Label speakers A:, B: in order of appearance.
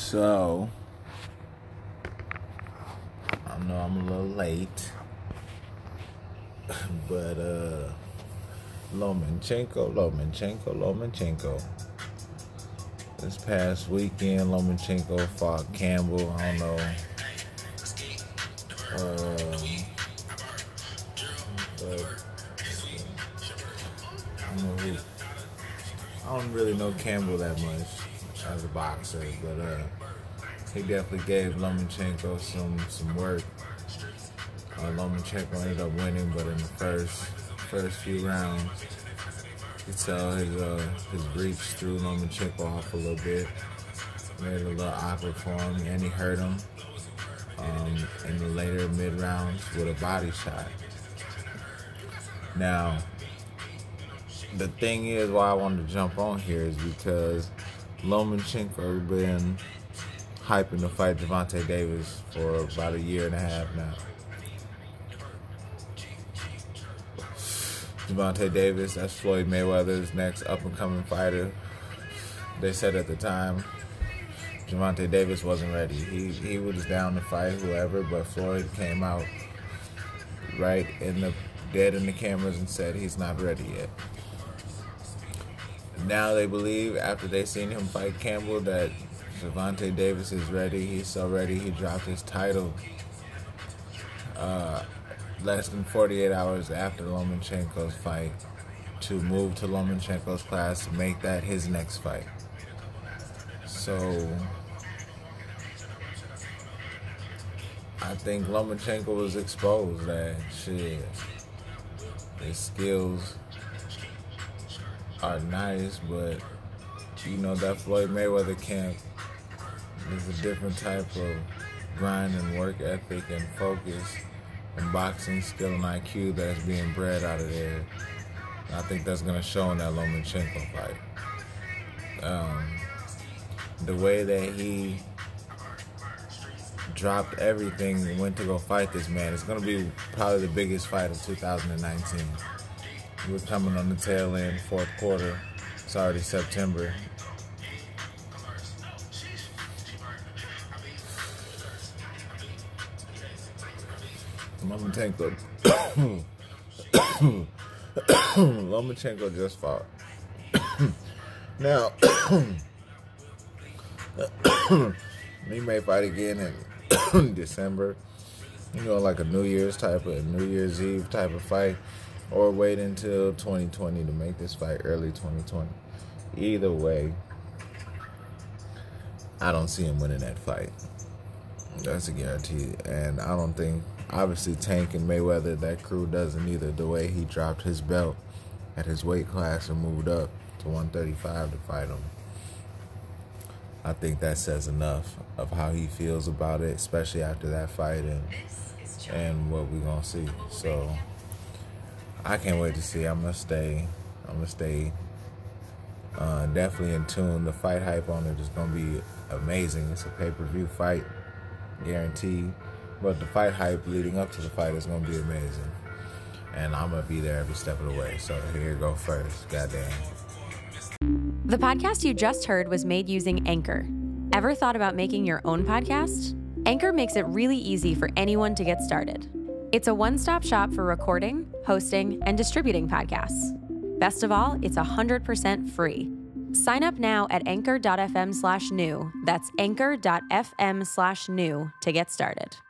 A: So, I know I'm a little late, but Lomachenko. This past weekend, Lomachenko fought Campbell. I don't know. But I don't really know Campbell that much as a boxer, but he definitely gave Lomachenko some work. Lomachenko ended up winning, but in the first few rounds, you could tell his reach threw Lomachenko off a little bit, made it a little awkward for him, and he hurt him in the later mid rounds with a body shot. Now, the thing is, why I wanted to jump on here is because Lomachenko been hyping to fight Gervonta Davis for about a year and a half now. Gervonta Davis, that's Floyd Mayweather's next up-and-coming fighter. They said at the time Gervonta Davis wasn't ready. He was down to fight whoever, but Floyd came out right dead in the cameras and said he's not ready yet. Now they believe, after they seen him fight Campbell, that Gervonta Davis is ready. He's so ready, he dropped his title less than 48 hours after Lomachenko's fight to move to Lomachenko's class to make that his next fight. So I think Lomachenko was exposed that his skills are nice, but that Floyd Mayweather camp is a different type of grind and work ethic and focus and boxing skill and IQ that's being bred out of there. And I think that's going to show in that Lomachenko fight. The way that he dropped everything and went to go fight this man, it's going to be probably the biggest fight of 2019. We're coming on the tail end, fourth quarter. It's already September. Lomachenko just fought. Now, he may fight again in December. Like a New Year's Eve type of fight, or wait until 2020 to make this fight early 2020. Either way, I don't see him winning that fight. That's a guarantee. And I don't think, obviously, Tank and Mayweather, that crew doesn't either. The way he dropped his belt at his weight class and moved up to 135 to fight him, I think that says enough of how he feels about it, especially after that fight and what we're going to see. So I can't wait to see. I'm gonna stay definitely in tune. The fight hype on it is gonna be amazing. It's a pay-per-view fight, guaranteed. But the fight hype leading up to the fight is gonna be amazing, and I'm gonna be there every step of the way. So here you go first. Goddamn.
B: The podcast you just heard was made using Anchor. Ever thought about making your own podcast? Anchor makes it really easy for anyone to get started. It's a one-stop shop for recording, hosting, and distributing podcasts. Best of all, it's 100% free. Sign up now at anchor.fm/new. That's anchor.fm/new to get started.